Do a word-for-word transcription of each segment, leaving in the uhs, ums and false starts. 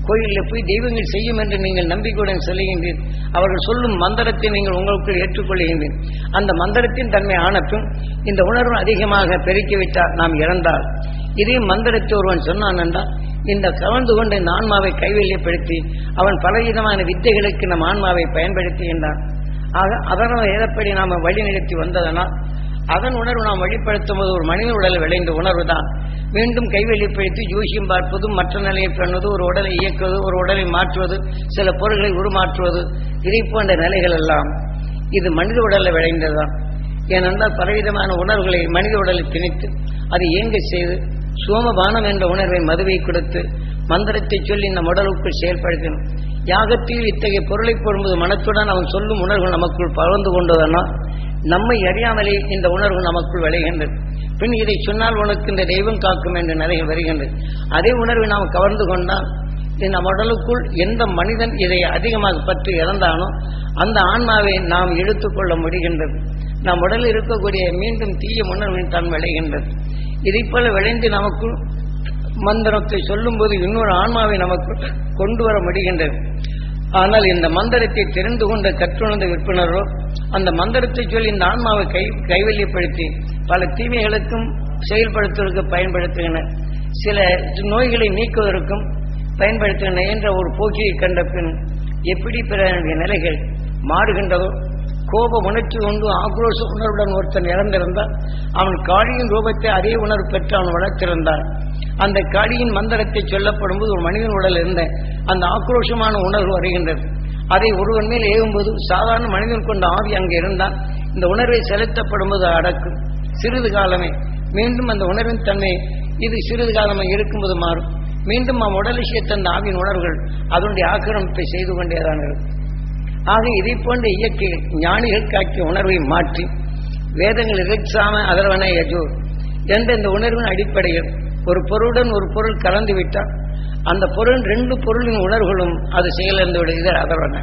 கோயிலில் போய் தெய்வங்கள் செய்யும் என்று நீங்கள் நம்பிக்கையுடன் சொல்லுகின்றீர். அவர்கள் சொல்லும் மந்திரத்தை நீங்கள் உங்களுக்குள் ஏற்றுக்கொள்கின்றீர். அந்த மந்திரத்தின் தன்மை ஆனப்பும் இந்த உணர்வு அதிகமாக பெருக்கிவிட்டால் நாம் இறந்தால், இதே மந்திரத்தை ஒருவன் சொன்னான் என்றால் இந்த கவர்ந்து கொண்ட இந்த ஆன்மாவை கைவெளிப்படுத்தி அவன் பலவிதமான வித்தைகளுக்கு நம் ஆன்மாவை பயன்படுத்துகின்றான். ஆக அதனால் எதப்படி நாம் வழிநடத்தி வந்ததனால் அதன் உணர்வு நாம் வெளிப்படுத்தும் போது ஒரு மனித உடலை விளைந்த உணர்வு தான் மீண்டும் கைவெளிப்படுத்தி ஜோசியம் பார்ப்பது, மற்ற நிலையை பண்ணுவது, ஒரு உடலை இயக்குவது, ஒரு உடலை மாற்றுவது, சில பொருள்களை உருமாற்றுவது, இதை போன்ற நிலைகள் எல்லாம் இது மனித உடலில் விளைந்ததுதான். ஏனென்றால் பலவிதமான உணர்வுகளை மனித உடலில் திணித்து அது இயங்க செய்து சோமபானம் என்ற உணர்வை மதுவை கொடுத்து மந்திரத்தை சொல்லி நம் உடலுக்குள் செயல்படுத்தணும். யாகத்தில் இத்தகைய பொருளை போடும்போது மனத்துடன் அவன் சொல்லும் உணர்வு நமக்குள் பகிர்ந்து கொண்டதனால் நம்மை அறியாமலே இந்த உணர்வு நமக்குள் விளைகின்றது. பின் இதை சொன்னால் உனக்கு இந்த தெய்வம் காக்கும் என்ற நிலையில் வருகின்றது. அதே உணர்வை நாம் கவர்ந்து கொண்டால் நம் உடலுக்குள் எந்த மனிதன் இதை அதிகமாக பற்றி இறந்தானோ அந்த ஆன்மாவை நாம் எடுத்துக்கொள்ள முடிகின்றது. நம் உடலில் இருக்கக்கூடிய மீண்டும் தீய உணர்வின் தான் விளைகின்றது. இதை போல விளைந்து நமக்குள் மந்திரத்தை சொல்லும் போது இன்னொரு ஆன்மாவை நமக்கு கொண்டு வர முடிகின்றது. ஆனால் இந்த மந்திரத்தை தெரிந்து கொண்ட கற்றுணர்ந்த விற்பனரோ அந்த மந்திரத்தை சொல்லி இந்த ஆன்மாவை கை கைவல்யப்படுத்தி பல தீமைகளுக்கும் செயல்படுத்துவதற்கு பயன்படுத்துகின்றனர். சில நோய்களை நீக்குவதற்கும் பயன்படுத்துகின்றன என்ற ஒரு போக்கியை கண்ட பின் எப்படி பிற நிலைகள் மாறுகின்றதோ, கோப உணர்ச்சி கொண்டு ஆக்ரோஷ உணர்வுடன் ஒருத்தன் இறந்திருந்தால் அவன் காளியின் ரூபத்தை அதே உணர்வு பெற்று அவன் வளர்த்திருந்தான். அந்த காளியின் மந்திரத்தை சொல்லப்படும் போது ஒரு மனிதன் உடல் இருந்த அந்த ஆக்ரோஷமான உணர்வு வருகின்றது. அதை ஒருவன் மேல் ஏகும்போது சாதாரண மனிதன் கொண்ட ஆவி அங்கே இருந்தால் இந்த உணர்வை செலுத்தப்படும் போது அடக்கும். சிறிது காலமே மீண்டும் அந்த உணர்வின் தன்மை இது சிறிது காலமே இருக்கும்போது மாறும். மீண்டும் நம் உடலை சேர்த்த அந்த ஆவியின் உணர்வுகள் அதனுடைய ஆக்கிரமிப்பை செய்து கொண்டேதான் இருக்கும். ஆக இதை போன்ற இயற்கை ஞானிகள் காக்கிய உணர்வை மாற்றி வேதங்கள் இறைச்சாம அதர்வன யஜோ என்ற இந்த உணர்வின் அடிப்படையில் ஒரு பொருளுடன் ஒரு பொருள் கலந்து விட்டால் அந்த பொருள் ரெண்டு பொருளின் உணர்வுகளும் அது செயலிழந்து விடுகிறது அதர்வன.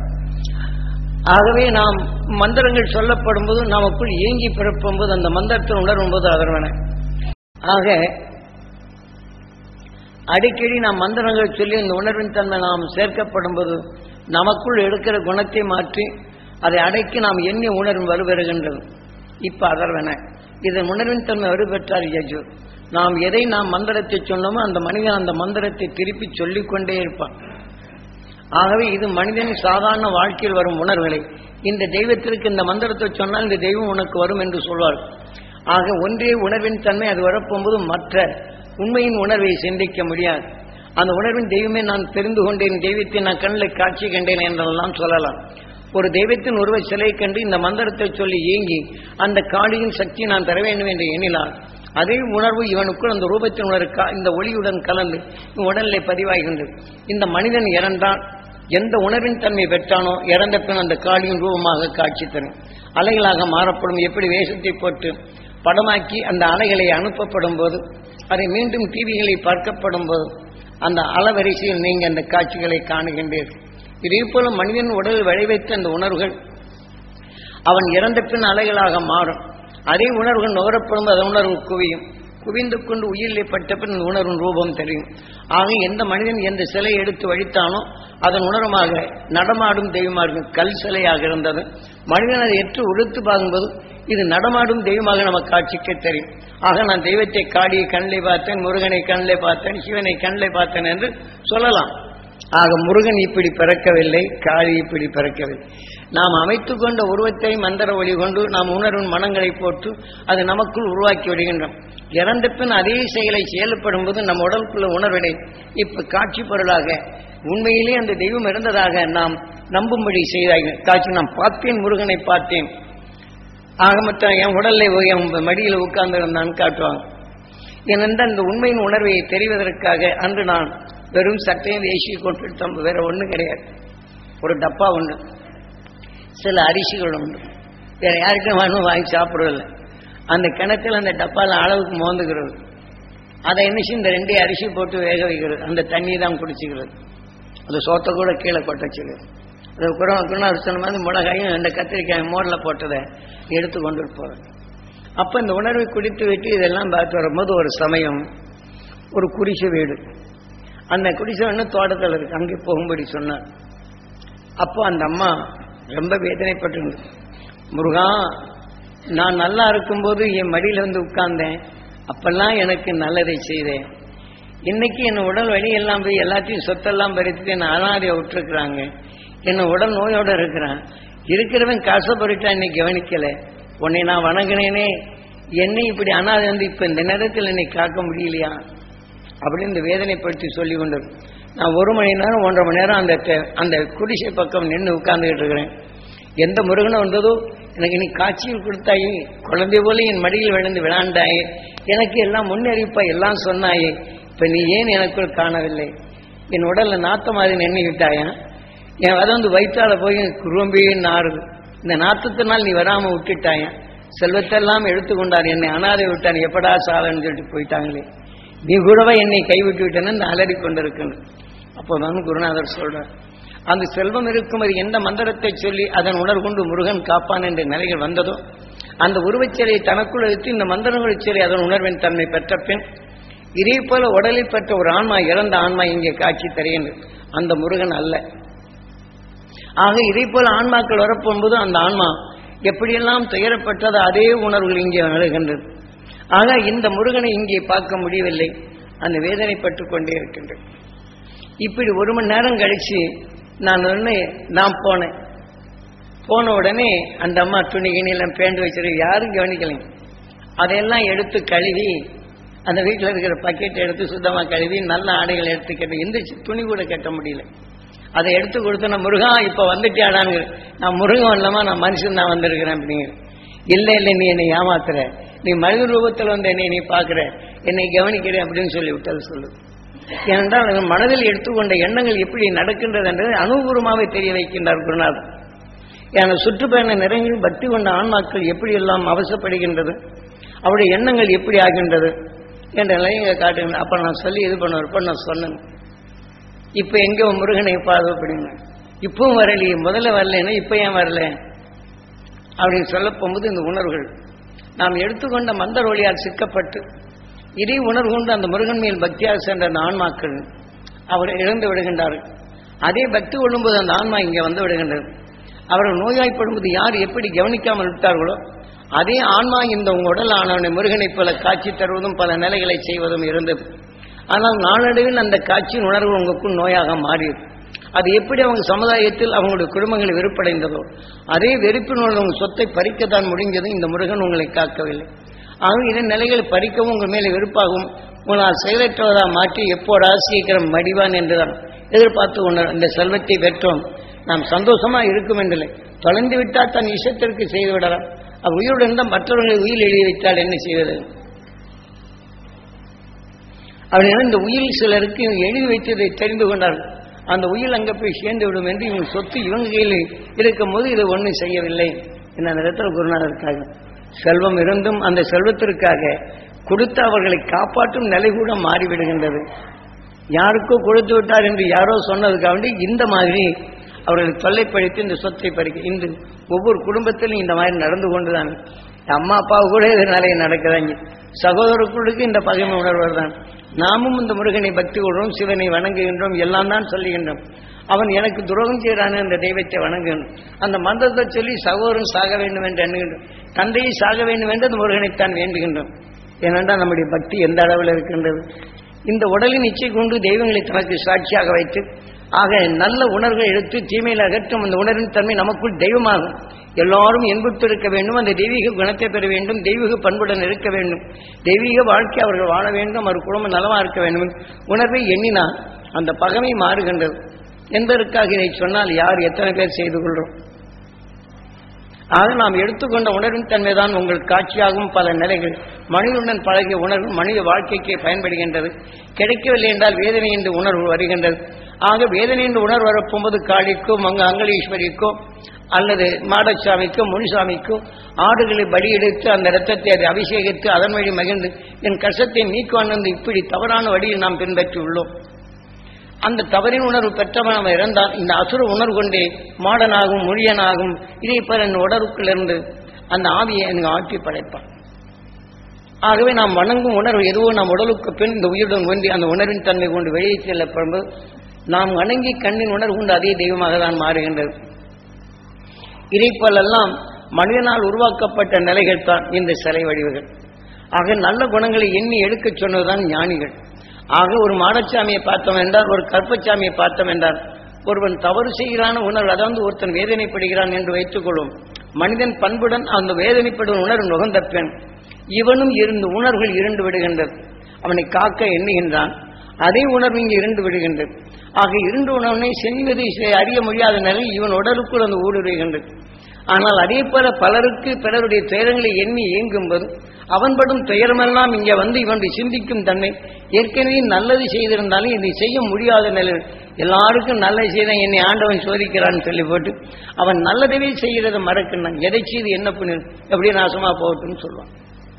ஆகவே நாம் மந்திரங்கள் சொல்லப்படும் போது நமக்குள் இயங்கி பிறப்பும் போது அந்த மந்திரத்தின் உணர்வும் போது அதர்வன. ஆக அடிக்கடி நாம் மந்திரங்கள் சொல்லி இந்த உணர்வின் தன்மை நாம் சேர்க்கப்படும் போது நமக்குள் எடுக்கிற குணத்தை மாற்றி அதை அடக்கி நாம் எண்ணிய உணர்வு வலுப்பெறுகின்றது. இப்ப அதர்வன இதன் உணர்வின் தன்மை வலுப்பெற்றால் யஜு நாம் எதை நாம் மந்திரத்தை சொன்னோமோ அந்த மனிதன் அந்த மந்திரத்தை திருப்பி சொல்லிக்கொண்டே இருப்பான். ஆகவே இது மனிதனின் சாதாரண வாழ்க்கையில் வரும் உணர்வுகளை இந்த தெய்வத்திற்கு இந்த மந்திரத்தை சொன்னால் இந்த தெய்வம் உனக்கு வரும் என்று சொல்வார். ஆக ஒன்றே உணர்வின் தன்மை அது வரப்போகும்போது மற்ற உண்மையின் உணர்வை சிந்திக்க முடியாது. அந்த உணர்வின் தெய்வமே நான் தெரிந்து கொண்டேன், தெய்வத்தை நான் கண்ணில் காட்சி கண்டேன் என்றெல்லாம் சொல்லலாம். ஒரு தெய்வத்தின் உருவ சிலை கண்டு இந்த மந்திரத்தை சொல்லி ஏங்கி அந்த காளியின் சக்தியை நான் தர வேண்டும் என்று எண்ணினார். அதே உணர்வு இவனுக்குள் அந்த ரூபத்தின் உணர்வு இந்த ஒளியுடன் கலந்து உடலிலே பதிவாகின்றது. இந்த மனிதன் இறந்தால் எந்த உணர்வின் தன்மை பெற்றானோ இறந்த பின் அந்த காளியின் ரூபமாக காட்சி தரும். அலைகளாக மாறப்படும். எப்படி வேஷத்தை போட்டு படமாக்கி அந்த அலைகளை அனுப்பப்படும் போது அதை மீண்டும் டிவிகளை பார்க்கப்படும் போது அந்த அளவரிசையில் நீங்க அந்த காட்சிகளை காணுகின்றீர்கள். இதே போல மனிதன் உடலில் விளைவித்த அந்த உணர்வுகள் அவன் இறந்த பின் அலைகளாக மாறும். அதே உணர்வுகள் நுகரப்படும் அந்த உணர்வு குவியும். குவிந்து கொண்டு உயிரிலே பட்ட பின் அந்த உணர்வின் ரூபம் தெரியும். ஆக எந்த மனிதன் எந்த சிலை எடுத்து வழித்தானோ அதன் உணர்வாக நடமாடும் தெய்வமாக இருக்கும். கல் சிலையாக இருந்தது மனிதன் அதை எற்று உடுத்து பார்க்கும்போது இது நடமாடும் தெய்வமாக நம்ம காட்சிக்க தெரியும். ஆக நான் தெய்வத்தை காளியை கண்ணிலே பார்த்தேன், முருகனை கண்ணிலே பார்த்தேன், சிவனை கண்ணிலே பார்த்தேன் என்று சொல்லலாம். ஆக முருகன் இப்படி பிறக்கவில்லை, காளி இப்படி பிறக்கவில்லை. நாம் அமைத்து கொண்ட உருவத்தை மந்திர ஒளி கொண்டு நாம் உணர்வின் மனங்களை போட்டு அது நமக்குள் உருவாக்கி விடுகின்றோம். இறந்த பின் அதே செயலை செயல்படும் போது நம் உடலுக்குள்ள உணர்வினை இப்ப காட்சி பொருளாக உண்மையிலே அந்த தெய்வம் இருந்ததாக நாம் நம்பும்படி செய்தார்கள். காட்சி நான் பார்த்தேன், முருகனை பார்த்தேன், ஆக மற்ற என் உடல்ல என் மடியில் உட்கார்ந்து இருந்தான்னு காட்டுவாங்க. ஏனென்றால் இந்த உண்மையின் உணர்வை தெரிவதற்காக அன்று நான் வெறும் சட்டையும் வேசி கொண்டு வேற ஒன்றும் கிடையாது. ஒரு டப்பா உண்டு, சில அரிசிகள் உண்டு, வேற யாருக்கும் வேணும் வாங்கி சாப்பிடுவதில்லை. அந்த கிணத்துல அந்த டப்பால அளவுக்கு மோந்துகிறது. அதை என்ன இந்த ரெண்டே அரிசி போட்டு வேக வைக்கிறது, அந்த தண்ணி தான் குடிச்சுக்கிறது. அந்த சோத்தை கூட கீழே கொட்டச்சுக்கிறது. அது குணம் மாதிரி மிளகாயும் அந்த கத்திரிக்காய் மோரில் போட்டதை எடுத்து கொண்டு போகிறது. அப்போ இந்த உணர்வை குடித்து விட்டு இதெல்லாம் பார்த்து வரும்போது ஒரு சமயம் ஒரு குறிச்ச வீடு, அந்த குடிசை ஒன்று தோட்டத்தில் இருக்கு, அங்கே போகும்படி சொன்னார். அப்போ அந்த அம்மா ரொம்ப வேதனைப்பட்டு, முருகா நான் நல்லா இருக்கும்போது என் மடியில் வந்து உட்கார்ந்தேன், அப்பெல்லாம் எனக்கு நல்லதை செய்தேன். இன்னைக்கு என் உடல் வழியெல்லாம் போய் எல்லாத்தையும் சொத்தெல்லாம் பறித்து என்னை அனாதையை விட்டுருக்குறாங்க. என்ன உடல் நோயோட இருக்கிறான், இருக்கிறவன் காசை பொருட்டா என்னை கவனிக்கல. உன்னை நான் வணங்கினேனே, என்னை இப்படி அனாதை வந்து இப்ப இந்த நேரத்தில் என்னை காக்க முடியலையா அப்படின்னு இந்த வேதனைப்படுத்தி சொல்லி கொண்டது. நான் ஒரு மணி நேரம் ஒன்றரை மணி நேரம் அந்த அந்த குடிசை பக்கம் நின்று உட்கார்ந்துகிட்டு இருக்கிறேன். எந்த முருகனும் வந்ததோ எனக்கு நீ காட்சியில் கொடுத்தாயே, குழந்தை போல என் மடியில் விழுந்து விளாண்டாயே, எனக்கு எல்லாம் முன்னறிவிப்பா எல்லாம் சொன்னாயே, இப்ப நீ ஏன் எனக்குள் காணவில்லை? என் உடல்ல நாத்த மாதிரி நின்று விட்டாயா? என் அதை வந்து வயிற்றால போய் குறும்பியே நாறுது, இந்த நாத்தத்தினால் நீ வராம விட்டுட்டாயா? செல்வத்தெல்லாம் எடுத்துக்கொண்டார், என்னை அனாதை விட்டார், எப்படா சாதன்னு சொல்லிட்டு போயிட்டாங்களே, நீ கூடவா என்னை கைவிட்டு விட்டேன்னு அலறி கொண்டிருக்கணும். அப்போதான் குருநாதர் சொல்றார், அந்த செல்வம் இருக்கும்போது எந்த மந்திரத்தை சொல்லி அதன் உணர்கொண்டு முருகன் காப்பான் என்ற நிலைகள் வந்ததோ அந்த உருவச்சிலையை தனக்குள் எடுத்து இந்த மந்திரங்களை சொல்லி அதன் உணர்வின் தன்மை பெற்ற பின் இதே போல உடலில் பெற்ற ஒரு ஆன்மா, இறந்த ஆன்மா இங்கே காட்சி தருகின்றது, அந்த முருகன் அல்ல. ஆக இதே போல ஆன்மாக்கள் வரப்போகும்போது அந்த ஆன்மா எப்படியெல்லாம் துயரப்பட்டது அதே உணர்வுகள் இங்கே வருகின்றது. ஆக இந்த முருகனை இங்கே பார்க்க முடியவில்லை, அந்த வேதனைப்பட்டு கொண்டே இருக்கின்றது. இப்படி ஒரு மணி நேரம் கழிச்சு நான் ஒன்று நான் போனேன். போன உடனே அந்த அம்மா துணி கிணியெல்லாம் பேண்டு வச்சிருக்கு, யாரும் கவனிக்கலைங்க. அதையெல்லாம் எடுத்து கழுவி அந்த வீட்டில் இருக்கிற பக்கெட்டை எடுத்து சுத்தமாக கழுவி நல்ல ஆடைகளை எடுத்து கட்ட, எந்த துணி கூட கட்ட முடியல. அதை எடுத்து கொடுத்தேன், முருகா இப்போ வந்துட்டியாடான்னு. நான் முருகன் இல்லாமா நான் மனுஷன் தான் வந்திருக்கிறேன் அப்படிங்கிற. இல்லை இல்லை நீ என்னை ஏமாத்துற, நீ மனித ரூபத்தில் வந்து என்னை நீ பார்க்குற, என்னை கவனிக்கிறேன் அப்படின்னு சொல்லி விட்டது சொல்லு. ஏனென்றால் மனதில் எடுத்துக்கொண்ட எண்ணங்கள் எப்படி நடக்கின்றது என்றதை அனுபவமாகவே தெரிய வைக்கின்றார் குருநாதர். ஏன்னா சுற்றுப்பயண நிறைய பக்தி கொண்ட ஆன்மாக்கள் எப்படி எல்லாம் அவசப்படுகின்றது, அவருடைய எண்ணங்கள் எப்படி ஆகின்றது என்ற நிலையை காட்டுங்க. அப்போ நான் சொல்லி இது பண்ணுவேன். நான் சொன்னேன், இப்போ எங்கே முருகனை பார்த்து அப்படிங்க, இப்பவும் வரலையே, முதல்ல வரலன்னா இப்போ ஏன் வரல அப்படின்னு சொல்ல போகும்போது இந்த உணர்வுகள் நாம் எடுத்துக்கொண்ட மந்தர் ஒளியால் சிக்கப்பட்டு இதே உணர்வு கொண்டு அந்த முருகன் மேல் பக்தியாக சென்ற அந்த ஆன்மாக்கள் அவர் இழந்து விடுகின்றார்கள். அதே பக்தி கொள்ளும்போது அந்த ஆன்மா இங்கே வந்து விடுகின்றது. அவர்கள் நோய்வாய்ப்படும்போது யார் எப்படி கவனிக்காமல் விட்டார்களோ அதே ஆன்மா இந்த உங்கள் உடல் ஆனவனை முருகனைப் போல காட்சி தருவதும் பல நிலைகளை செய்வதும் இருந்தது. ஆனால் நாளடைவில் அந்த காட்சியின் உணர்வு உங்களுக்குள் நோயாக மாறியது. அது எப்படி அவங்க சமுதாயத்தில் அவங்களுடைய குடும்பங்களை வெறுப்படைந்ததோ அதே வெறுப்பினோடு உங்கள் சொத்தை பறிக்கத்தான் முடிஞ்சது. இந்த முருகன் உங்களை காக்கவில்லை. ஆக இதன் நிலைகளை பறிக்கவும் உங்கள் மேலே வெறுப்பாகவும் உங்களால் செயலற்றவதாக மாற்றி எப்போடா சீக்கிரம் மடிவான் என்றுதான் எதிர்பார்த்து கொண்ட இந்த செல்வத்தை பெற்றோம் நாம் சந்தோஷமாக இருக்கும் என்றில்லை. தொலைந்து விட்டால் தன் இஷ்டத்திற்கு செய்து விடலாம். அது உயிருடன் தான் மற்றவர்களை உயிர் எழுதி வைத்தால் என்ன செய்வது? அப்படின்னா இந்த உயிர் சிலருக்கு எழுதி வைத்ததை தெரிந்து கொண்டார்கள். அந்த உயிர் அங்கே போய் சேர்ந்து விடும் என்று இவங்க சொத்து இவங்க கையில் இருக்கும் போது இதை ஒன்றும் செய்யவில்லை. என்ன அந்த இடத்துல குருநாதருக்காக செல்வம் இருந்தும் அந்த செல்வத்திற்காக கொடுத்து அவர்களை காப்பாற்றும் நிலை கூட மாறிவிடுகின்றது. யாருக்கோ கொடுத்து விட்டார் என்று யாரோ சொன்னதுக்காக வேண்டி இந்த மாதிரி அவர்களை தொல்லைப்படுத்தி இந்த சொத்தை பறிக்க இந்த ஒவ்வொரு குடும்பத்திலும் இந்த மாதிரி நடந்து கொண்டுதான். அம்மா அப்பாவு கூட இது நிறைய நடக்குதாங்க. சகோதரர்களுக்கு இந்த பகைமை உணர்வு தான். நாமும் இந்த முருகனை பக்தி கொள்றோம், சிவனை வணங்குகின்றோம், எல்லாம் தான் சொல்லுகின்றோம். அவன் எனக்கு துரோகம் செய்கிறான் அந்த தெய்வத்தை வணங்குகின்றோம். அந்த மந்திரத்தை சொல்லி சகோதரன் சாக வேண்டும் என்று எண்ணுகின்றோம், தந்தையை சாக வேண்டும் என்று அந்த முருகனைத்தான் வேண்டுகின்றோம். ஏனென்றால் நம்முடைய பக்தி எந்த அளவில் இருக்கின்றது? இந்த உடலின் இச்சை கொண்டு தெய்வங்களை தனக்கு சாட்சியாக வைத்து ஆக நல்ல உணர்வை எடுத்து தீமையில் அகற்றும் அந்த உணர்வின் தன்மை நமக்குள் தெய்வமாகும். எல்லாரும் என்புற்று இருக்க வேண்டும், அந்த தெய்வீக குணத்தை பெற வேண்டும், தெய்வீக பண்புடன் இருக்க வேண்டும், தெய்வீக வாழ்க்கை அவர்கள் வாழ வேண்டும், அவர் குடும்பம் நலமா இருக்க வேண்டும் உணர்வை எண்ணினால் அந்த பகமை மாறுகின்றது. என்பதற்காக இதை சொன்னால் யார் எத்தனை பேர் செய்து கொள்றோம்? ஆக நாம் எடுத்துக்கொண்ட உணர்வின் தன்மைதான் உங்கள் காட்சியாகும் பல நிலைகள் மனிதனுடன் பழகிய உணர்வு மனித வாழ்க்கைக்கு பயன்படுகின்றது. கிடைக்கவில்லை என்றால் வேதனை என்ற உணர்வு வருகின்றது. ஆக வேதனை என்ற உணர்வு வரப்போகும்போது காளிக்கோ மங்க அங்கலீஸ்வரிக்கோ அல்லது மாடசாமிக்கோ முனிசாமிக்கோ ஆடுகளை பலியெடுத்து அந்த இரத்தத்தை அதை அபிஷேகித்து அதன் வழி மகிழ்ந்து என் கஷ்டத்தை நீக்குவான் என்று இப்படி தவறான வழியில் நாம் பின்பற்றி உள்ளோம். அந்த தவறின் உணர்வு பெற்றவன் அவன் இறந்தால் இந்த அசுர உணர்வு கொண்டே மாடனாகும் மொழியனாகும் இதே போல என் உடலுக்குள் இருந்து அந்த ஆவியை எனக்கு ஆட்டி படைப்பான். ஆகவே நாம் வணங்கும் உணர்வு எதுவோ நம் உடலுக்கு பின் இந்த உயிருடன் ஒன்றி அந்த உணர்வின் தன்மை கொண்டு வெளியே செல்லப்படும்போது நாம் வணங்கி கண்ணின் உணர்வு கொண்டு அதே தெய்வமாக தான் மாறுகின்றது. இதைப்போலெல்லாம் மனிதனால் உருவாக்கப்பட்ட நிலைகள் தான் இந்த சிலை வடிவுகள். ஆக நல்ல குணங்களை எண்ணி எடுக்க சொன்னதுதான் ஞானிகள். ஆக ஒரு மாடச்சாமியை பார்த்தோம் என்றால், ஒரு கற்பச்சாமியை பார்த்தோம் என்றால், ஒருவன் தவறு செய்கிறான உணர்வு, அதாவது ஒருத்தன் வேதனைப்படுகிறான் என்று வைத்துக் கொள்ளும். மனிதன் பண்புடன் அந்த வேதனைப்படும் உணர்வு நுகர்ந்த பெண் இவனும் இருந்து உணர்வுகள் இருண்டு விடுகின்றது. அவனை காக்க எண்ணுகின்றான், அதே உணர்வு இங்கு இருண்டு விடுகின்றது. ஆக இருண்டு உணர்வினை செல்வதை அறிய முடியாத நிலையில் இவன் உடலுக்குள் அந்த ஊடுருவுகின்றது. ஆனால் அதே போல பலருக்கு பிறருடைய துயரங்களை எண்ணி இயங்கும்போது அவன் படும் துயரமெல்லாம் இங்கே வந்து இவனுடைய சிந்திக்கும் தன்மை ஏற்கனவே நல்லது செய்திருந்தாலும் இதை செய்ய முடியாத நிலையில் எல்லாருக்கும் நல்லது செய்த என்னை ஆண்டவன் சோதிக்கிறான்னு சொல்லி போட்டு அவன் நல்லதவே செய்கிறத மறக்கின்றான். எதை செய்து என்ன பண்ணு எப்படி நாசமா போகட்டும்னு சொல்லுவான்.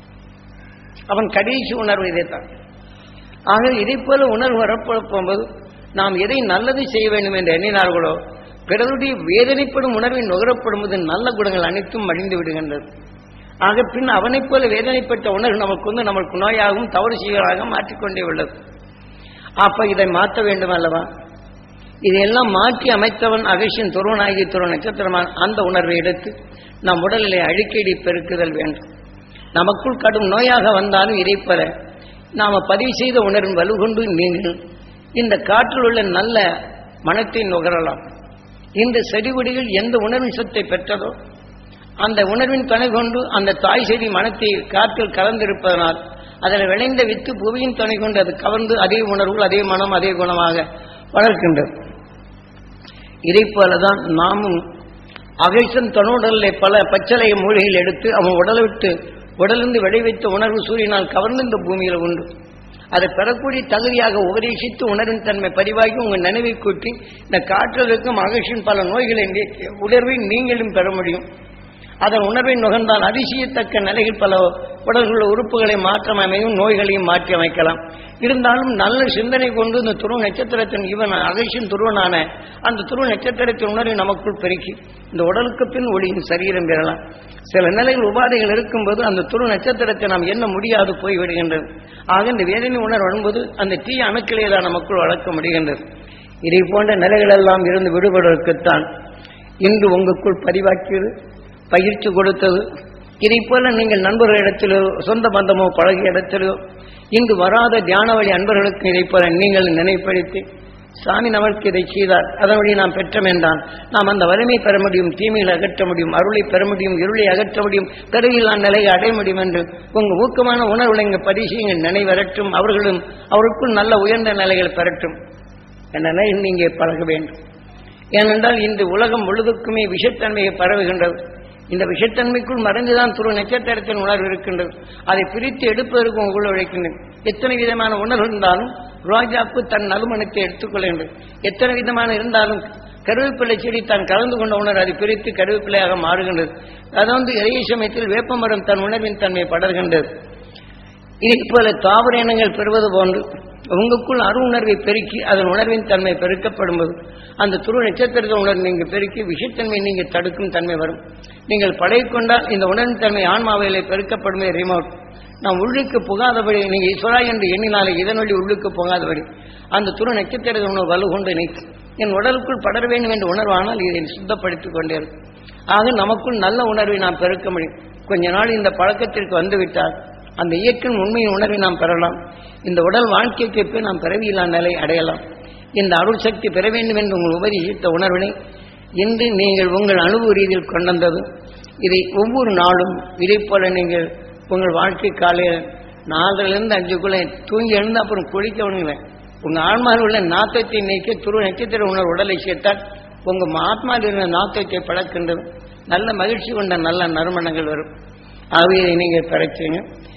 அவன் கடைசி உணர்வு இதைத்தான். ஆக இதை போல உணர்வு வரப்போகும்போது நாம் எதை நல்லது செய்ய வேண்டும் என்று எண்ணினார்களோ பிறருடைய வேதனைப்படும் உணர்வில் நுகரப்படும்போது நல்ல குணங்கள் அனைத்தும் மடிந்து விடுகின்றது. ஆக பின் அவனைப் போல வேதனைப்பட்ட உணர்வு நமக்கு வந்து நமக்கு நோயாகவும் தவறு செய்வதாக மாற்றிக்கொண்டே உள்ளது. அப்ப இதை மாற்ற வேண்டும் அல்லவா? இதையெல்லாம் மாற்றி அமைத்தவன் அகசியன் துருவனாகி துருவ நட்சத்திரமான அந்த உணர்வை எடுத்து நம் உடலிலே அடிக்கடி பெருக்குதல் வேண்டும். நமக்குள் கடும் நோயாக வந்தாலும் இதை போல நாம பதிவு செய்த உணர்வின் வலுகொண்டு நீங்கள் இந்த காற்றில் உள்ள நல்ல மனத்தை நுகரலாம். இந்த செடிகொடிகள் எந்த உணர்வின் சத்தை பெற்றதோ அந்த உணர்வின் துணை கொண்டு அந்த தாய் செடி மனத்தை காற்றில் கலந்திருப்பதனால் அதில் விளைந்த வித்து புவியின் துணை கொண்டு அது கவர்ந்து அதே உணர்வுகள் அதே மனம் அதே குணமாக வளர்க்கின்றது. இதை போலதான் நாமும் அகேசன் தன்னுடலை பல பச்சளை மூலிகைகள் எடுத்து அவன் உடலை விட்டு உடலிருந்து விளைவித்த உணர்வு சூரியனால் கவர்ந்து இந்த பூமியில் உண்டு. அதை பெறக்கூடிய தகுதியாக உபதேசித்து உணர்வின் தன்மை பதிவாகி உங்கள் நினைவை கூட்டி இந்த காற்றில் இருக்கும் அகேசன் பல நோய்களை உணர்வை நீங்களும் பெற முடியும். அதன் உணர்வை நுகர்ந்தால் அதிசயத்தக்க நிலையில் பல உடல்கள் உறுப்புகளை மாற்றம் அமையும், நோய்களையும் மாற்றி அமைக்கலாம். இருந்தாலும் நல்ல சிந்தனை கொண்டு இந்த துருவ நட்சத்திரத்தின் இவன் அகேசன் துருவனான அந்த துருவ நட்சத்திரத்தின் உணர்வை நமக்குள் பெருக்கி இந்த உடலுக்கு பின் ஒளியின் சரீரம் பெறலாம். சில நிலையில் உபாதைகள் இருக்கும்போது அந்த துருவ நட்சத்திரத்தை நாம் எண்ண முடியாது போய்விடுகின்றது. ஆக இந்த வேதனை உணர்வு வரும்போது அந்த தீய அணுக்களை தான் நமக்குள் வளர்க்க முடிகின்றது. இதை போன்ற நிலைகளெல்லாம் இருந்து விடுபடுவதற்குத்தான் இன்று உங்களுக்குள் பதிவாக்கியது பயிற்சி கொடுத்தது. இதை போல நீங்கள் நண்பர்களிடத்திலோ சொந்த பந்தமோ பழகிய இடத்திலோ இங்கு வராத தியான வழி அன்பர்களுக்கு இதை போல நீங்கள் நினைப்படுத்தி சாமி நமக்கு இதை செய்தார், அதன் வழி நாம் பெற்றோம் என்றால் நாம் அந்த வலிமை பெற முடியும், தீமைகளை அகற்ற முடியும், அருளை பெற முடியும், இருளை அகற்ற முடியும், கருவியில்லா நிலையை அடைய முடியும் என்று உங்கள் ஊக்கமான உணர்வுகளை இங்கு பதிவு நினைவரட்டும். அவர்களும் அவருக்குள் நல்ல உயர்ந்த நிலைகள் பெறட்டும் என நீங்க பழக வேண்டும். ஏனென்றால் இன்று உலகம் முழுதுக்குமே விஷத்தன்மையை பரவுகின்றது. இந்த விஷத்தன்மைக்குள் மறைந்துதான் துருவ நட்சத்திரத்தின் உணர்வு இருக்கின்றது. அதை பிரித்து எடுப்பதற்கு உங்களுள் உழைக்கின்றது. எத்தனை விதமான உணர்வு இருந்தாலும் ரோஜாப்பு தன் நறுமணத்தை எடுத்துக்கொள்கின்றது. எத்தனை விதமான இருந்தாலும் கருவேப்பிள்ளை செடி தான் கலந்து கொண்ட உணர்வு அதை பிரித்து கருவேப்பிள்ளையாக மாறுகின்றது. அதாவது இறைய சமயத்தில் வேப்பமரம் தன் உணர்வின் தன்மை படர்கின்றது. இதை போல தாவர இனங்கள் பெறுவது போன்று உங்களுக்குள் அரு உணர்வை பெருக்கி அதன் உணர்வின் தன்மை பெருக்கப்படும்போது அந்த துருவ நட்சத்திரத்தின் உணர்வு நீங்கள் பெருக்கி விஷத்தன்மை நீங்கள் தடுக்கும் தன்மை வரும். நீங்கள் படை கொண்டால் இந்த உணர்வின் தன்மை ஆன்மாவிலே பெருக்கப்படுமே ரிமோட் நாம் உள்ளுக்கு புகாதபடி நீங்கள் ஈஸ்வரா என்று எண்ணினாலே இதனொழி உள்ளுக்கு புகாதபடி அந்த துருவ நட்சத்திரத்தின் உணர்வு வலு கொண்டு நீக்கும். என் உடலுக்குள் படர வேண்டும் என்ற உணர்வானால் இதை சுத்தப்படுத்திக் கொண்டே இருக்கும். ஆக நமக்குள் நல்ல உணர்வை நாம் பெருக்க முடியும். கொஞ்ச நாள் இந்த பழக்கத்திற்கு வந்துவிட்டால் அந்த இயற்கையின் உண்மையின் உணர்வை நாம் பெறலாம். இந்த உடல் வாழ்க்கைக்கு போய் நாம் பிறவியில்லா நிலை அடையலாம். இந்த அருள் சக்தி பெற வேண்டும் என்று உங்கள் உபதேசித்த உணர்வினை இன்று நீங்கள் உங்கள் அனுபவ ரீதியில் கொண்டது. இதை ஒவ்வொரு நாளும் இதை போல நீங்கள் உங்கள் வாழ்க்கை காலையில் நாலிலிருந்து அஞ்சுக்குள்ளே தூங்கி எழுந்து அப்புறம் குளிக்க விடுங்களேன். உங்கள் ஆன்மாவில் உள்ள நாத்தத்தை நீக்க துருவ நட்சத்திர உணர்வு உடலை சேர்த்தால் உங்கள் ஆத்மாவில் இருந்த நாத்தத்தை பழக்கின்றது. நல்ல மகிழ்ச்சி கொண்ட நல்ல நறுமணங்கள் வரும். ஆகவே இதை நீங்கள் பெறச்சுங்க.